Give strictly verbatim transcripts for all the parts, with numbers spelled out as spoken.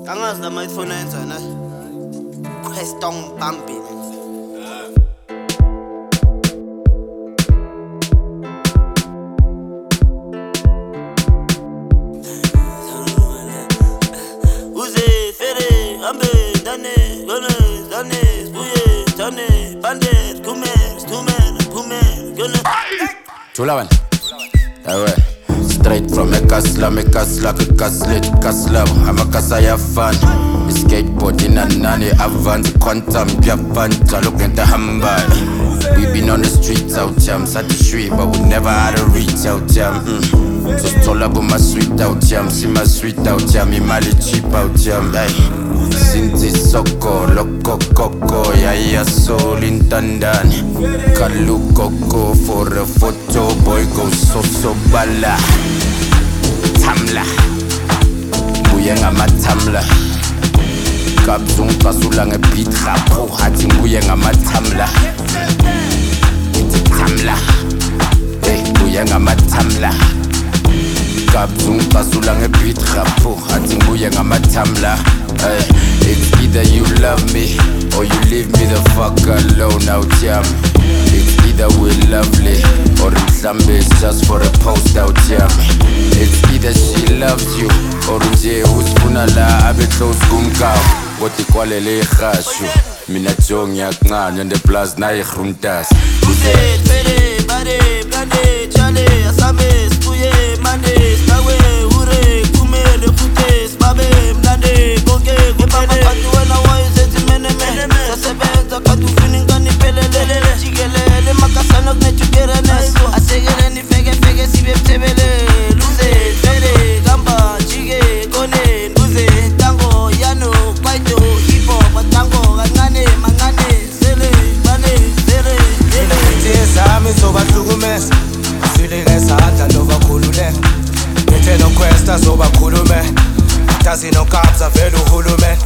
Angazi la microphone yenza na. Question bumping. Uze fere ambe dane gone dane buye dane bande kumer kumer kumer gone. Chulawan. Awe. Straight from a casla, me casla, ke caslet, casla. I'm a casaya fan. Skateboard in a nanny, avance, quantum, Japan, look at the handbag. We been on the streets out jam, sat the street, but we never had a reach out jam. Mm. So it's all about my sweet out jam, see my sweet out jam, me mali cheap out jam. Hey. Sinti soko, loco coco, ya ya soul in Tandani. Kalu coco for a photo, boy go so so bala. Tamla, buyenga matamla. Kabzung kasula nge beat rapo, hati buyenga matamla. Iti tamla, hey buyenga matamla. Kabzung kasula nge beat rapo, hati buyenga matamla. Hey, it's either you love me or you leave me the fuck alone out jam. It's either we're lovely or mhlambe it's just for a post out jam. It's either she loves you or nje usifuna la abe close kumkaw. Kodwa ikwalele ikhashu mina jong yakuncane and the plus nayi gruntas. Uze fere bare blande chale asame spuye mande stawe ure kumele kutes babe mlande konke kupane kanti wena wayizethi mene mene sasebenza kanti ufuna ingane iphelele jikelele makasana kunejukerenes asekele nifeke feke sibe mthebele luze fere gamba jike kone luze tango yano kwaito hip hop tango kancane mancane sele bane sele yele zami zobahlukumeza asile ngesandla lobakhulule bethe nokwesta zobakhulume Tazi no kabza vele uhulume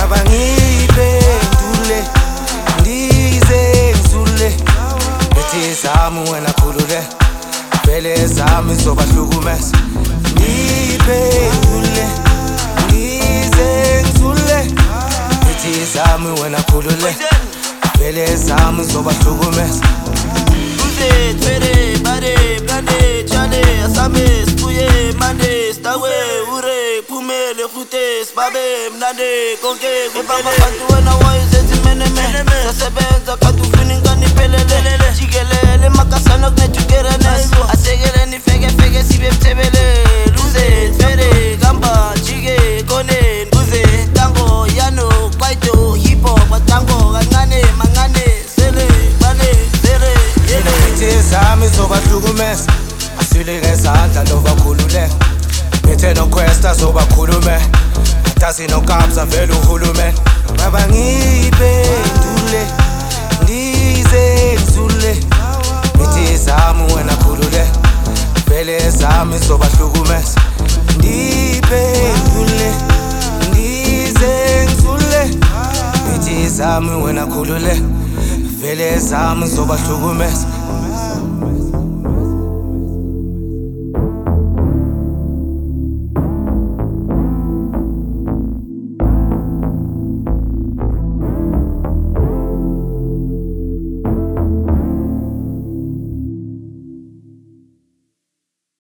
mabangiphendule ndize ngizule bethi zami wena khulule vele zami zobahlukumeza ngiphendule ndize ngizule bethi zami wena khulule vele zami zobahlukumeza Uze fere bare blande chale asame spuye mande stawe ure kumele kutes babe mlande konke kupane kanti wena wayizethi mene mene sasebenza kanti ufuna ingane iphelele jikelele makasana kunejukerenes asekele nifeke feke sibe mthebele luze fere gamba jike kone luze tango yano kwaito hip hop tango kancane mancane sele bane sele yele zami zobahlukumeza asile ngesandla lobakhulule bethe nokwesta zobakhulume Tazi no kabza vele uhulume mabangiphendule ndize ngizule bethi zami wena khulule vele zami zobahlukumeza ndiphendule ndize ngizule bethi zami wena khulule vele zami zobahlukumeza